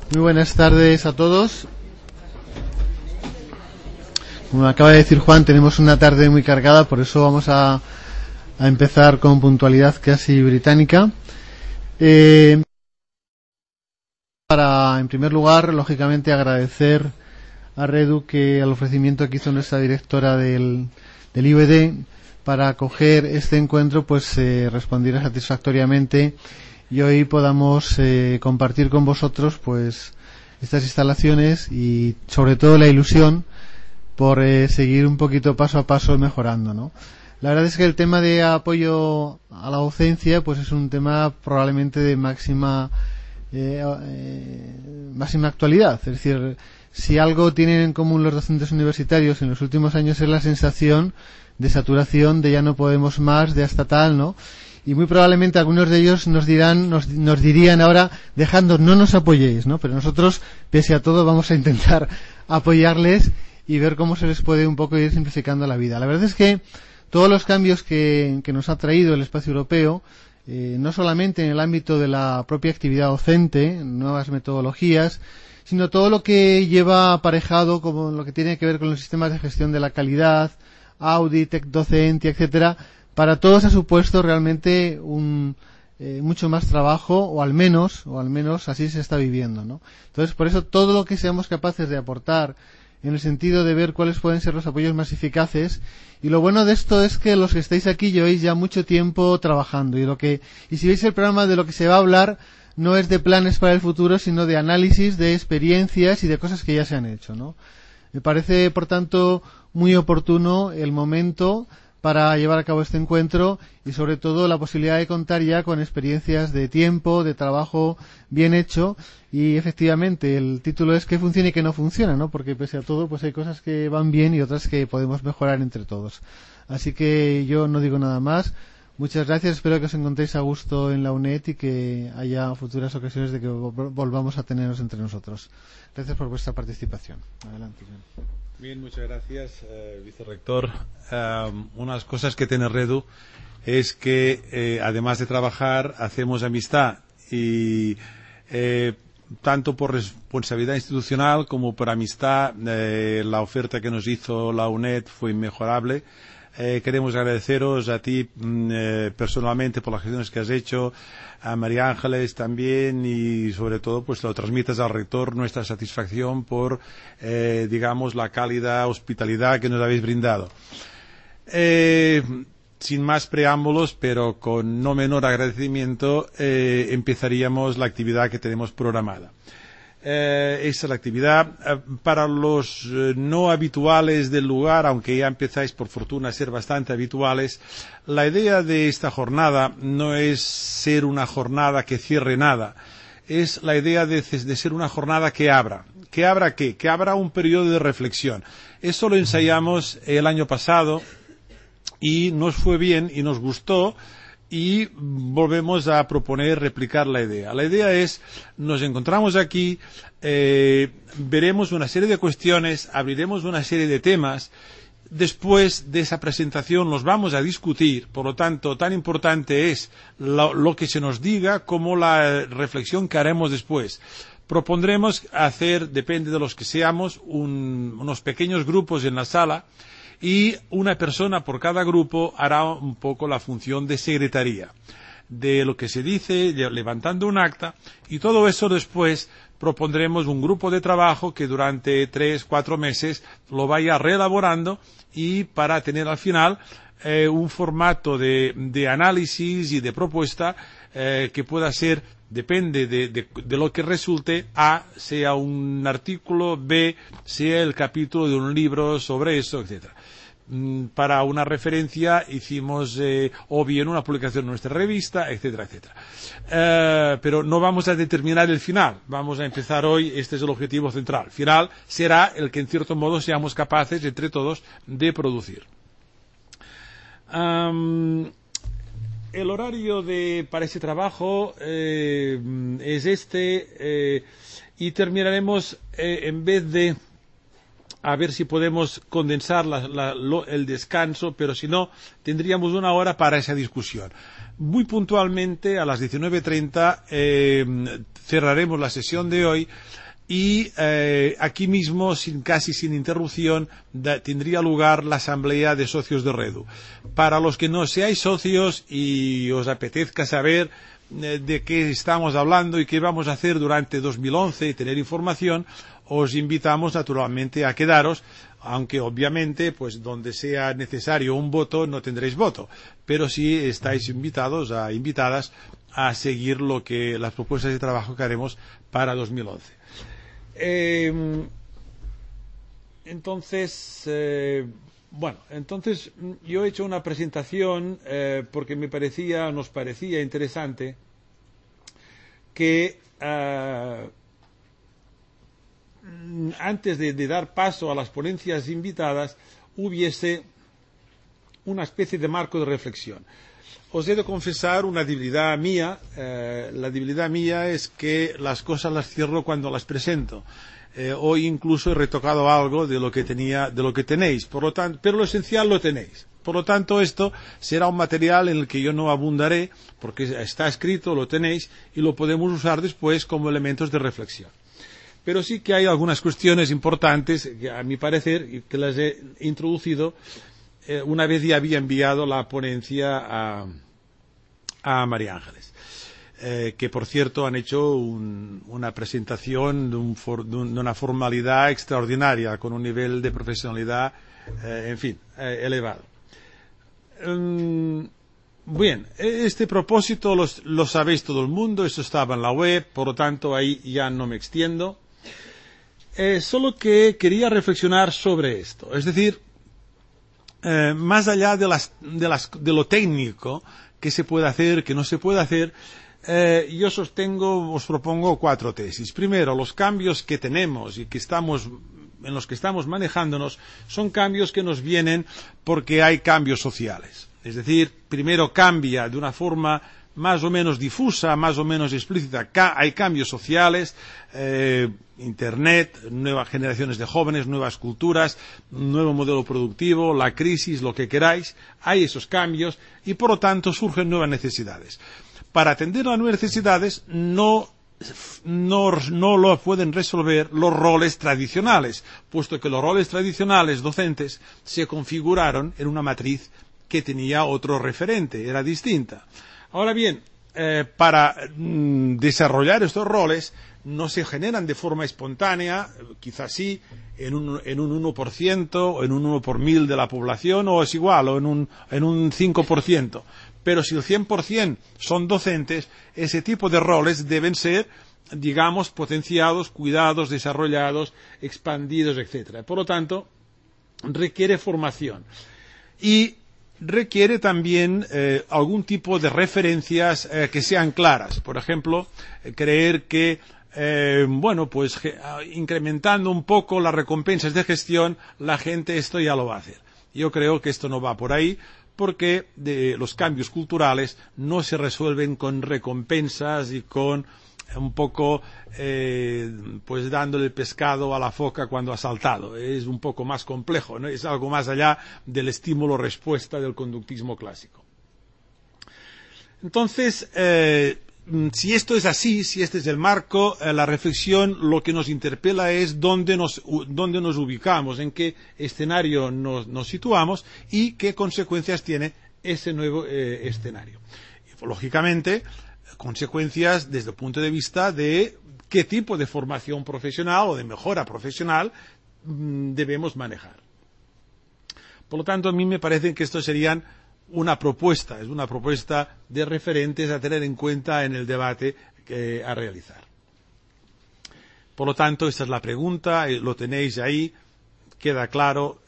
Muy buenas tardes a todos. Como acaba de decir Juan, tenemos una tarde muy cargada, por eso vamos a empezar con puntualidad casi británica. Para, en primer lugar, lógicamente agradecer a Redu que al ofrecimiento que hizo nuestra directora del IVD para acoger este encuentro, pues respondiera satisfactoriamente y hoy podamos compartir con vosotros pues estas instalaciones y sobre todo la ilusión por seguir un poquito paso a paso mejorando, ¿no? La verdad es que el tema de apoyo a la docencia pues es un tema probablemente de máxima actualidad. Es decir, si algo tienen en común los docentes universitarios en los últimos años es la sensación de saturación, de ya no podemos más, de hasta tal, ¿no? Y muy probablemente algunos de ellos nos dirían ahora, dejadnos, no nos apoyéis, ¿no? Pero nosotros, pese a todo, vamos a intentar apoyarles y ver cómo se les puede un poco ir simplificando la vida. La verdad es que todos los cambios que nos ha traído el espacio europeo, no solamente en el ámbito de la propia actividad docente, nuevas metodologías, sino todo lo que lleva aparejado como lo que tiene que ver con los sistemas de gestión de la calidad, audit, docencia, etcétera, para todos ha supuesto realmente mucho más trabajo, o al menos así se está viviendo, ¿no? Entonces, por eso todo lo que seamos capaces de aportar en el sentido de ver cuáles pueden ser los apoyos más eficaces. Y lo bueno de esto es que los que estáis aquí lleváis ya mucho tiempo trabajando y si veis el programa, de lo que se va a hablar no es de planes para el futuro, sino de análisis de experiencias y de cosas que ya se han hecho, ¿no? Me parece, por tanto, muy oportuno el momento para llevar a cabo este encuentro y sobre todo la posibilidad de contar ya con experiencias de tiempo, de trabajo bien hecho. Y efectivamente el título es ¿qué funciona y qué no funciona?, ¿no? Porque pese a todo pues hay cosas que van bien y otras que podemos mejorar entre todos. Así que yo no digo nada más. Muchas gracias, espero que os encontréis a gusto en la UNED y que haya futuras ocasiones de que volvamos a tenernos entre nosotros. Gracias por vuestra participación. Adelante, John. Bien, muchas gracias, vicerrector. Unas cosas que tiene Redu es que, además de trabajar, hacemos amistad y tanto por responsabilidad institucional como por amistad, la oferta que nos hizo la UNED fue inmejorable. Queremos agradeceros a ti personalmente por las gestiones que has hecho, a María Ángeles también, y sobre todo pues lo transmitas al rector nuestra satisfacción por digamos la cálida hospitalidad que nos habéis brindado. Sin más preámbulos, pero con no menor agradecimiento, empezaríamos la actividad que tenemos programada. Esa es la actividad. Para los no habituales del lugar, aunque ya empezáis por fortuna a ser bastante habituales, la idea de esta jornada no es ser una jornada que cierre nada, es la idea de ser una jornada que abra. ¿Que abra qué? Que abra un periodo de reflexión. Eso lo ensayamos el año pasado y nos fue bien y nos gustó. Y volvemos a proponer replicar la idea. La idea es, nos encontramos aquí, veremos una serie de cuestiones, abriremos una serie de temas, después de esa presentación los vamos a discutir, por lo tanto, tan importante es lo que se nos diga como la reflexión que haremos después. Propondremos hacer, depende de los que seamos, unos pequeños grupos en la sala, y una persona por cada grupo hará un poco la función de secretaría de lo que se dice, levantando un acta, y todo eso después propondremos un grupo de trabajo que durante 3-4 meses lo vaya reelaborando y para tener al final un formato de análisis y de propuesta que pueda ser, depende de lo que resulte, A, sea un artículo, B, sea el capítulo de un libro sobre eso, etcétera. Para una referencia hicimos o bien una publicación en nuestra revista, etcétera, etcétera. Pero no vamos a determinar el final. Vamos a empezar hoy, este es el objetivo central. El final será el que en cierto modo seamos capaces entre todos de producir. El horario para ese trabajo es este y terminaremos en vez de a ver si podemos condensar el descanso, pero si no, tendríamos 1 hora para esa discusión. Muy puntualmente, a las 19:30, cerraremos la sesión de hoy y aquí mismo, casi sin interrupción, tendría lugar la asamblea de socios de Redu. Para los que no seáis socios y os apetezca saber de qué estamos hablando y qué vamos a hacer durante 2011 y tener información, os invitamos naturalmente a quedaros, aunque obviamente pues donde sea necesario un voto no tendréis voto, pero sí estáis invitadas a seguir las propuestas de trabajo que haremos para 2011. Entonces yo he hecho una presentación porque nos parecía interesante que antes de dar paso a las ponencias invitadas hubiese una especie de marco de reflexión. Os he de confesar una debilidad mía. La debilidad mía es que las cosas las cierro cuando las presento. Hoy incluso he retocado algo de lo que tenéis, pero lo esencial lo tenéis. Por lo tanto, esto será un material en el que yo no abundaré, porque está escrito, lo tenéis, y lo podemos usar después como elementos de reflexión. Pero sí que hay algunas cuestiones importantes, que a mi parecer, y que las he introducido una vez ya había enviado la ponencia a María Ángeles. Que por cierto han hecho una presentación de una formalidad extraordinaria, con un nivel de profesionalidad, elevado. Bien, este propósito lo sabéis todo el mundo, eso estaba en la web, por lo tanto ahí ya no me extiendo. Solo que quería reflexionar sobre esto, es decir, más allá de lo técnico, que se puede hacer, que no se puede hacer, yo os propongo 4 tesis. Primero, los cambios que tenemos y en los que estamos manejándonos son cambios que nos vienen porque hay cambios sociales. Es decir, primero cambia de una forma más o menos difusa, más o menos explícita. Hay cambios sociales, Internet, nuevas generaciones de jóvenes, nuevas culturas, nuevo modelo productivo, la crisis, lo que queráis. Hay esos cambios y, por lo tanto, surgen nuevas necesidades. Para atender a las nuevas necesidades no lo pueden resolver los roles tradicionales, puesto que los roles tradicionales docentes se configuraron en una matriz que tenía otro referente, era distinta. Ahora bien, para desarrollar estos roles no se generan de forma espontánea, quizás sí, en un 1% o en un 1 por 1000 de la población, o es igual, o en un 5%. Pero si el 100% son docentes, ese tipo de roles deben ser, digamos, potenciados, cuidados, desarrollados, expandidos, etc. Por lo tanto, requiere formación. Y requiere también algún tipo de referencias que sean claras. Por ejemplo, creer que, incrementando un poco las recompensas de gestión, la gente esto ya lo va a hacer. Yo creo que esto no va por ahí, porque los cambios culturales no se resuelven con recompensas y con un poco dándole el pescado a la foca cuando ha saltado. Es un poco más complejo, ¿no? Es algo más allá del estímulo-respuesta del conductismo clásico. Entonces, si esto es así, si este es el marco, la reflexión lo que nos interpela es dónde nos ubicamos, en qué escenario nos situamos y qué consecuencias tiene ese nuevo escenario. Y, lógicamente, consecuencias desde el punto de vista de qué tipo de formación profesional o de mejora profesional debemos manejar. Por lo tanto, a mí me parece que esto serían es una propuesta de referentes a tener en cuenta en el debate a realizar. Por lo tanto, esta es la pregunta, lo tenéis ahí, queda claro.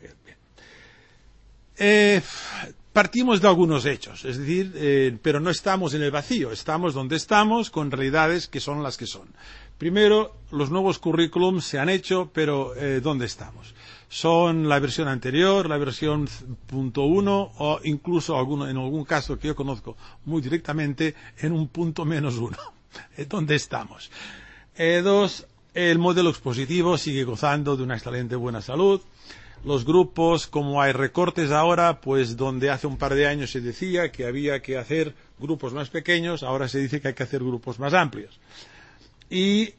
Partimos de algunos hechos, es decir, pero no estamos en el vacío, estamos donde estamos con realidades que son las que son. Primero, los nuevos currículums se han hecho, pero ¿dónde estamos? Son la versión anterior, la versión .1 o incluso en algún caso que yo conozco muy directamente en un .-1. ¿Dónde estamos? 2, El modelo expositivo sigue gozando de una excelente buena salud. Los grupos, como hay recortes ahora, pues donde hace un par de años se decía que había que hacer grupos más pequeños, ahora se dice que hay que hacer grupos más amplios. Y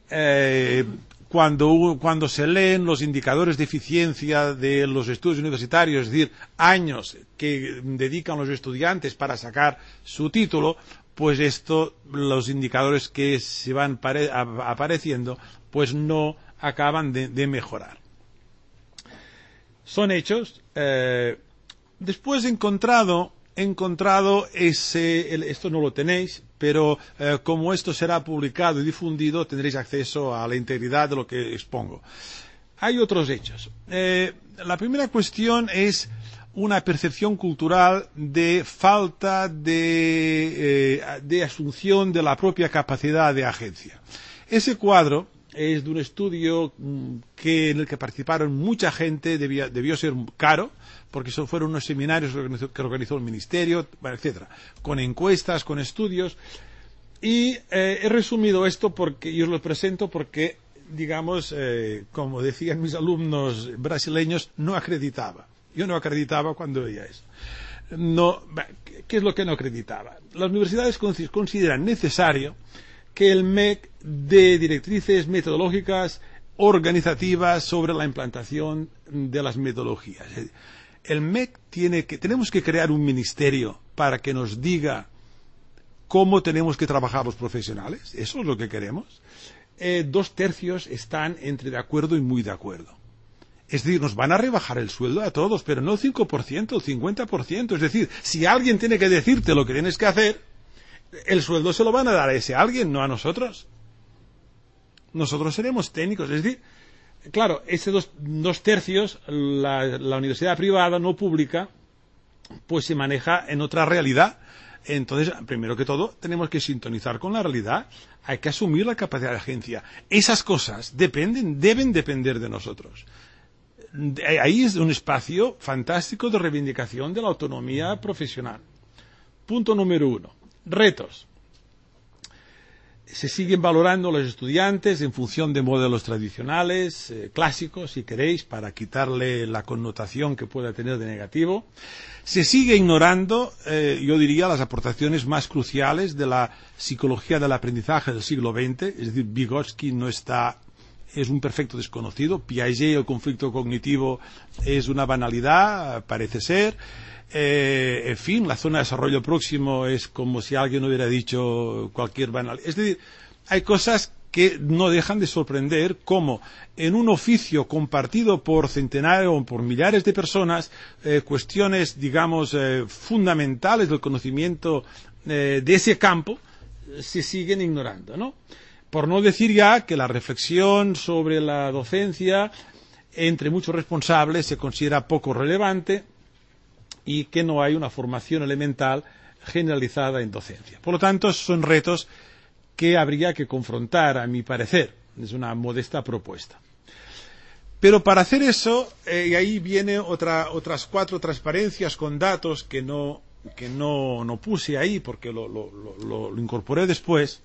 cuando se leen los indicadores de eficiencia de los estudios universitarios, es decir, años que dedican los estudiantes para sacar su título, pues los indicadores que se van apareciendo, pues no acaban de mejorar. Son hechos. Después he encontrado esto no lo tenéis, pero como esto será publicado y difundido, tendréis acceso a la integridad de lo que expongo. Hay otros hechos. La primera cuestión es una percepción cultural de falta de asunción de la propia capacidad de agencia. Ese cuadro es de un estudio en el que participaron mucha gente, debió ser caro, porque fueron unos seminarios que organizó el Ministerio, etcétera, con encuestas, con estudios, y he resumido esto y os lo presento porque, digamos, como decían mis alumnos brasileños, no acreditaba. Yo no acreditaba cuando veía eso. No, ¿qué es lo que no acreditaba? Las universidades consideran necesario que el MEC dé directrices metodológicas organizativas sobre la implantación de las metodologías. El MEC tenemos que crear un ministerio para que nos diga cómo tenemos que trabajar los profesionales. Eso es lo que queremos. 2/3 están entre de acuerdo y muy de acuerdo. Es decir, nos van a rebajar el sueldo a todos, pero no el 5%, el 50%. Es decir, si alguien tiene que decirte lo que tienes que hacer, el sueldo se lo van a dar a ese alguien, no a nosotros. Nosotros seremos técnicos. Es decir, claro, ese 2/3, la universidad privada no pública, pues se maneja en otra realidad. Entonces, primero que todo, tenemos que sintonizar con la realidad. Hay que asumir la capacidad de agencia. Esas cosas deben depender de nosotros. Ahí es un espacio fantástico de reivindicación de la autonomía profesional. Punto número 1. Retos. Se siguen valorando los estudiantes en función de modelos tradicionales, clásicos, si queréis, para quitarle la connotación que pueda tener de negativo. Se sigue ignorando, yo diría, las aportaciones más cruciales de la psicología del aprendizaje del siglo XX, es decir, Vygotsky es un perfecto desconocido, Piaget, el conflicto cognitivo, es una banalidad, parece ser. En fin, la zona de desarrollo próximo es como si alguien hubiera dicho cualquier banalidad. Es decir, hay cosas que no dejan de sorprender cómo en un oficio compartido por centenares o por millares de personas, cuestiones, digamos, fundamentales del conocimiento de ese campo se siguen ignorando, ¿no? Por no decir ya que la reflexión sobre la docencia entre muchos responsables se considera poco relevante y que no hay una formación elemental generalizada en docencia. Por lo tanto, son retos que habría que confrontar, a mi parecer. Es una modesta propuesta. Pero para hacer eso, y ahí vienen otras 4 transparencias con datos que no puse ahí porque lo incorporé después.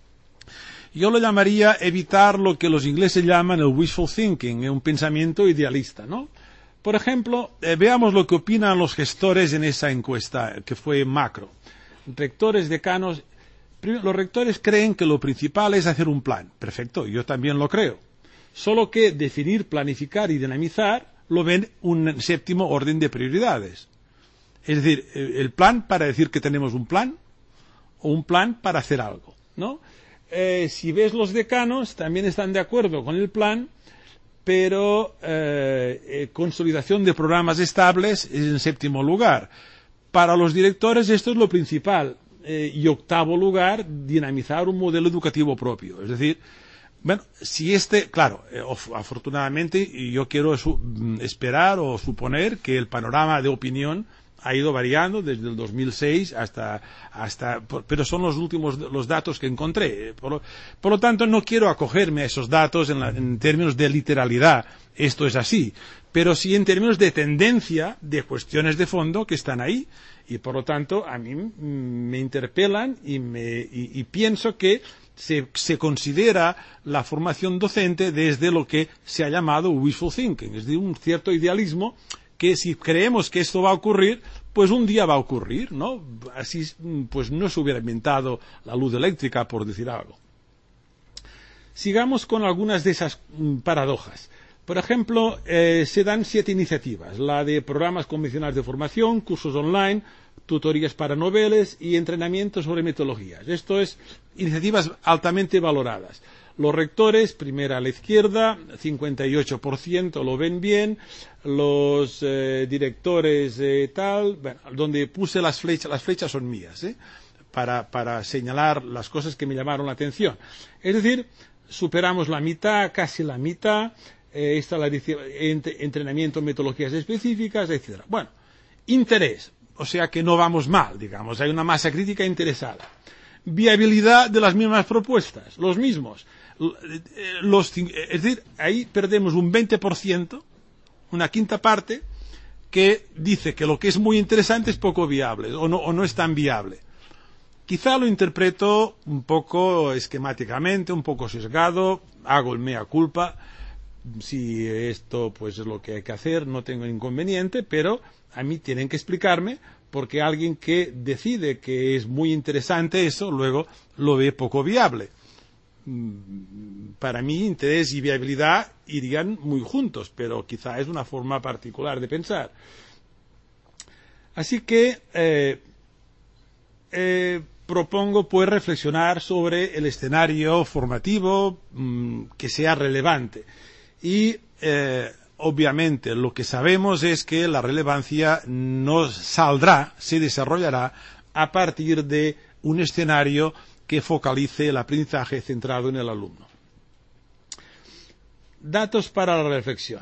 Yo lo llamaría evitar lo que los ingleses llaman el wishful thinking, un pensamiento idealista, ¿no? Por ejemplo, veamos lo que opinan los gestores en esa encuesta, que fue macro. Rectores, decanos. Los rectores creen que lo principal es hacer un plan. Perfecto, yo también lo creo. Solo que definir, planificar y dinamizar lo ven un 7º orden de prioridades. Es decir, el plan para decir que tenemos un plan o un plan para hacer algo, ¿no? Si ves los decanos, también están de acuerdo con el plan, pero consolidación de programas estables es en 7º lugar. Para los directores esto es lo principal. Y 8º lugar, dinamizar un modelo educativo propio. Es decir, bueno, claro, afortunadamente, y yo quiero esperar o suponer que el panorama de opinión ha ido variando desde el 2006 pero son los datos que encontré. Por lo tanto, no quiero acogerme a esos datos en términos de literalidad. Esto es así. Pero sí en términos de tendencia, de cuestiones de fondo que están ahí. Y por lo tanto, a mí me interpelan y pienso que se considera la formación docente desde lo que se ha llamado wishful thinking, es decir, un cierto idealismo que si creemos que esto va a ocurrir, pues un día va a ocurrir, ¿no? Así pues no se hubiera inventado la luz eléctrica, por decir algo. Sigamos con algunas de esas paradojas. Por ejemplo, se dan 7 iniciativas, la de programas convencionales de formación, cursos online, tutorías para noveles y entrenamiento sobre metodologías. Esto es iniciativas altamente valoradas. Los rectores, primera a la izquierda, 58% lo ven bien. Los directores bueno, donde puse las flechas son mías, para señalar las cosas que me llamaron la atención. Es decir, superamos la mitad, casi la mitad. Está la entrenamiento en metodologías específicas, etc. Bueno, interés, o sea que no vamos mal, digamos, hay una masa crítica interesada. Viabilidad de las mismas propuestas, los mismos. Es decir, ahí perdemos un 20%, una quinta parte, que dice que lo que es muy interesante es poco viable, o no es tan viable. Quizá lo interpreto un poco esquemáticamente, un poco sesgado, hago el mea culpa. Si esto pues es lo que hay que hacer, no tengo inconveniente, pero a mí tienen que explicarme porque alguien que decide que es muy interesante eso, luego lo ve poco viable. Para mí, interés y viabilidad irían muy juntos, pero quizá es una forma particular de pensar. Así que propongo pues reflexionar sobre el escenario formativo que sea relevante. Y obviamente lo que sabemos es que la relevancia no saldrá, se desarrollará a partir de un escenario que focalice el aprendizaje centrado en el alumno. Datos para la reflexión.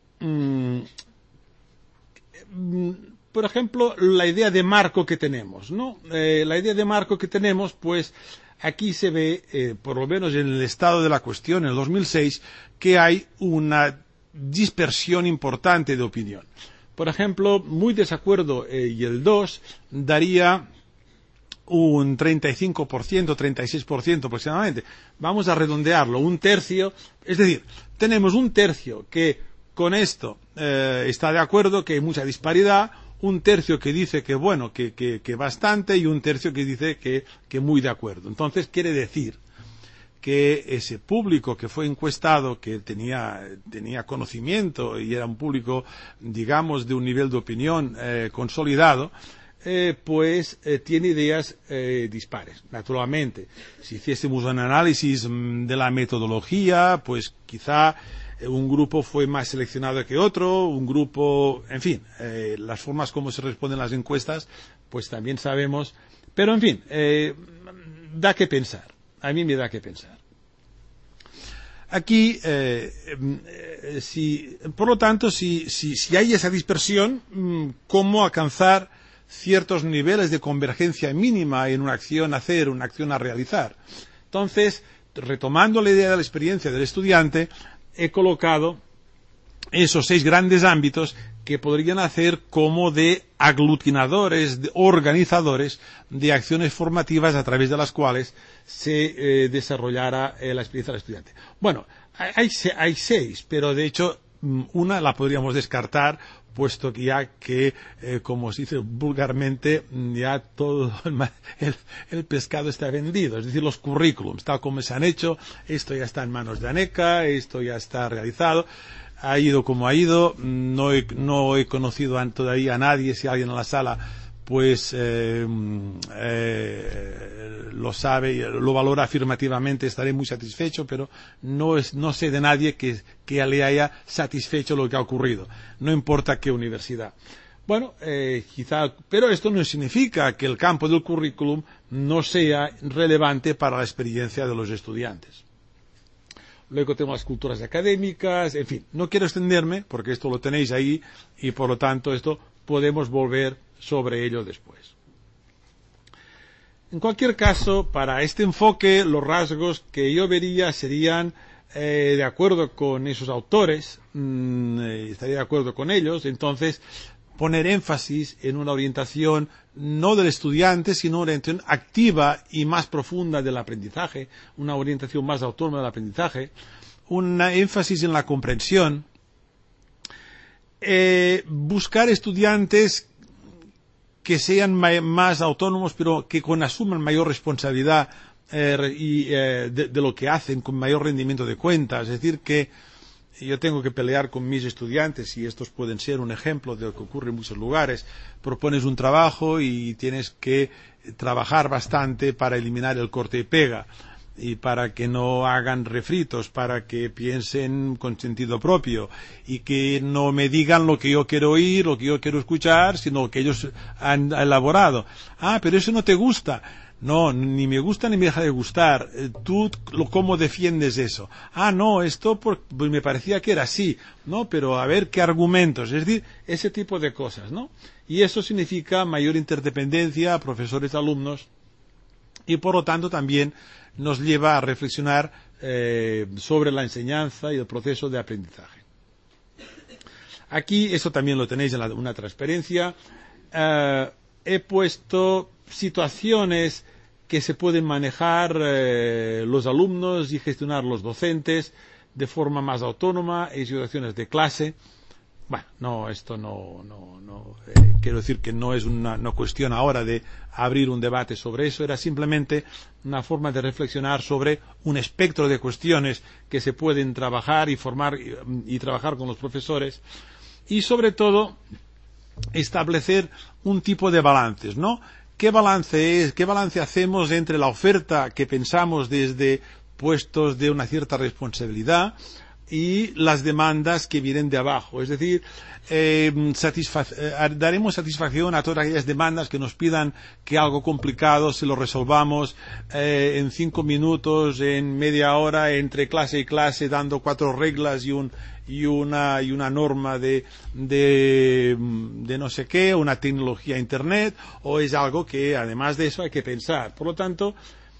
Por ejemplo, la idea de marco que tenemos, ¿no? La idea de marco que tenemos, pues aquí se ve, por lo menos en el estado de la cuestión, en el 2006, que hay una dispersión importante de opinión. Por ejemplo, muy desacuerdo y el 2 daría un 35%, 36% aproximadamente. Vamos a redondearlo, un tercio. Es decir, tenemos un tercio que con esto está de acuerdo, que hay mucha disparidad, un tercio que dice que bueno, que bastante, y un tercio que dice que muy de acuerdo. Entonces quiere decir que ese público que fue encuestado, que tenía conocimiento y era un público, digamos, de un nivel de opinión consolidado, pues tiene ideas dispares. Naturalmente, si hiciésemos un análisis de la metodología, pues quizá un grupo fue más seleccionado que otro, un grupo, en fin, las formas como se responden las encuestas, pues también sabemos, pero en fin, da que pensar. A mí me da que pensar. Aquí, por lo tanto, si hay esa dispersión, ¿cómo alcanzar ciertos niveles de convergencia mínima en una acción a hacer, una acción a realizar? Entonces, retomando la idea de la experiencia del estudiante, he colocado esos 6 grandes ámbitos que podrían hacer como de aglutinadores, de organizadores de acciones formativas a través de las cuales se desarrollara la experiencia del estudiante. Bueno, hay 6, pero de hecho una la podríamos descartar, puesto que ya que, como se dice vulgarmente, ya todo el pescado está vendido. Es decir, los currículums, tal como se han hecho, esto ya está en manos de ANECA, esto ya está realizado. Ha ido como ha ido, no he conocido todavía a nadie, si alguien en la sala pues lo sabe, lo valora afirmativamente, estaré muy satisfecho, pero no sé de nadie que le haya satisfecho lo que ha ocurrido, no importa qué universidad. Bueno, quizá, pero esto no significa que el campo del currículum no sea relevante para la experiencia de los estudiantes. Luego tenemos las culturas académicas, en fin, no quiero extenderme porque esto lo tenéis ahí y por lo tanto esto podemos volver sobre ello después. En cualquier caso, para este enfoque, los rasgos que yo vería serían, de acuerdo con esos autores, estaría de acuerdo con ellos, entonces poner énfasis en una orientación no del estudiante, sino una orientación activa y más profunda del aprendizaje, una orientación más autónoma del aprendizaje, un énfasis en la comprensión, buscar estudiantes que sean más autónomos, pero que asuman mayor responsabilidad de lo que hacen, con mayor rendimiento de cuentas. Es decir, que yo tengo que pelear con mis estudiantes, y estos pueden ser un ejemplo de lo que ocurre en muchos lugares. Propones un trabajo y tienes que trabajar bastante para eliminar el corte y pega, y para que no hagan refritos, para que piensen con sentido propio y que no me digan lo que yo quiero oír, lo que yo quiero escuchar, sino lo que ellos han elaborado. Ah, pero eso no te gusta. No, ni me gusta ni me deja de gustar. ¿Tú cómo defiendes eso? Ah, no, esto pues me parecía que era así. No, pero a ver qué argumentos. Es decir, ese tipo de cosas, ¿no? Y eso significa mayor interdependencia a profesores-alumnos, y por lo tanto también nos lleva a reflexionar sobre la enseñanza y el proceso de aprendizaje. Aquí, eso también lo tenéis en una transparencia, he puesto situaciones que se pueden manejar los alumnos y gestionar los docentes de forma más autónoma en situaciones de clase. Bueno, no, esto no quiero decir que no es una cuestión ahora de abrir un debate sobre eso, era simplemente una forma de reflexionar sobre un espectro de cuestiones que se pueden trabajar y formar y trabajar con los profesores, y sobre todo establecer un tipo de balances, ¿no? ¿Qué balance hacemos entre la oferta que pensamos desde puestos de una cierta responsabilidad y las demandas que vienen de abajo? Es decir, daremos satisfacción a todas aquellas demandas que nos pidan que algo complicado se lo resolvamos en 5 minutos, en media hora, entre clase y clase, dando 4 reglas y una norma de no sé qué, una tecnología internet, o es algo que además de eso hay que pensar. Por lo tanto,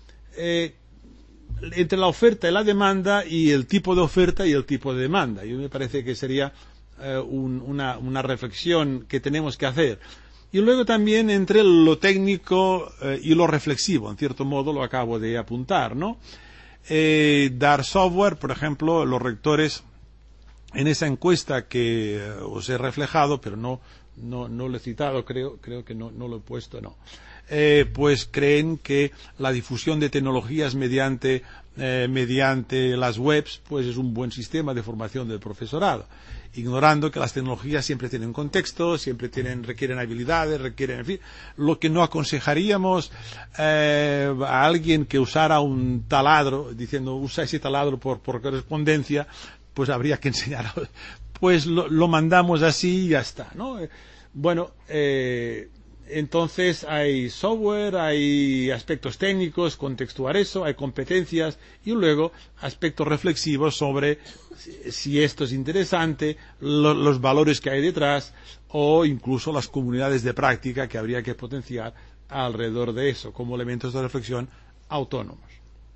entre la oferta y la demanda, y el tipo de oferta y el tipo de demanda, yo me parece que sería una reflexión que tenemos que hacer. Y luego también entre lo técnico y lo reflexivo, en cierto modo lo acabo de apuntar, ¿no? Dar software, por ejemplo, los rectores, en esa encuesta que os he reflejado, pero no lo he citado, creo que no lo he puesto, no. Pues creen que la difusión de tecnologías mediante las webs, pues es un buen sistema de formación del profesorado, ignorando que las tecnologías siempre tienen contexto, siempre requieren habilidades, en fin, lo que no aconsejaríamos a alguien que usara un taladro, diciendo usa ese taladro por correspondencia, pues habría que enseñar, pues lo mandamos así y ya está, ¿no? Bueno, entonces hay software, hay aspectos técnicos, contextuar eso, hay competencias, y luego aspectos reflexivos sobre si esto es interesante, los valores que hay detrás, o incluso las comunidades de práctica que habría que potenciar alrededor de eso, como elementos de reflexión autónomos.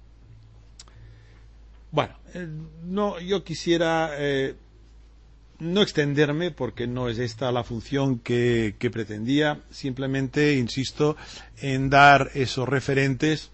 Bueno, yo quisiera no extenderme, porque no es esta la función que pretendía. Simplemente insisto en dar esos referentes,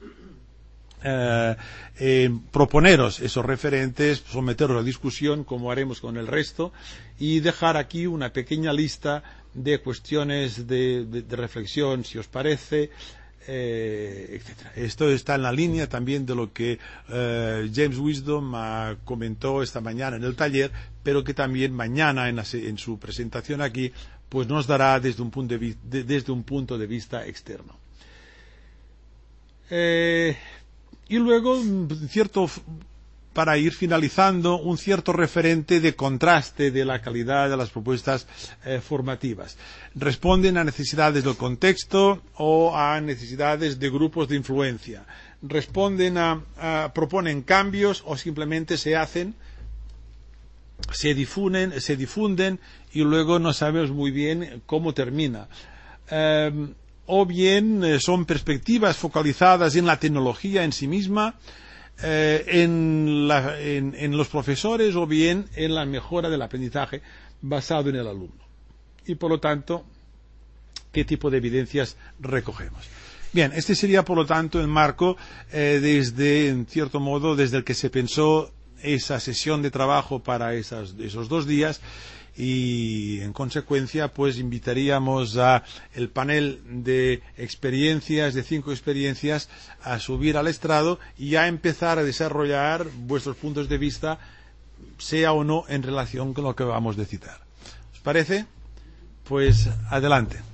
proponeros esos referentes, someterlos a discusión como haremos con el resto, y dejar aquí una pequeña lista de cuestiones de reflexión, si os parece, etcétera. Esto está en la línea también de lo que James Wisdom comentó esta mañana en el taller, pero que también mañana en su presentación aquí pues nos dará desde un punto de vista externo. Y luego para ir finalizando, un cierto referente de contraste de la calidad de las propuestas formativas. Responden a necesidades del contexto o a necesidades de grupos de influencia. Proponen cambios, o simplemente se difunden y luego no sabemos muy bien cómo termina. o bien son perspectivas focalizadas en la tecnología en sí misma, en los profesores, o bien en la mejora del aprendizaje basado en el alumno. Y por lo tanto, ¿qué tipo de evidencias recogemos? Bien, este sería por lo tanto el marco en cierto modo, desde el que se pensó esa sesión de trabajo para esos 2 días, y en consecuencia pues invitaríamos a el panel de experiencias, de 5 experiencias, a subir al estrado y a empezar a desarrollar vuestros puntos de vista, sea o no en relación con lo que vamos de citar. ¿Os parece? Pues adelante.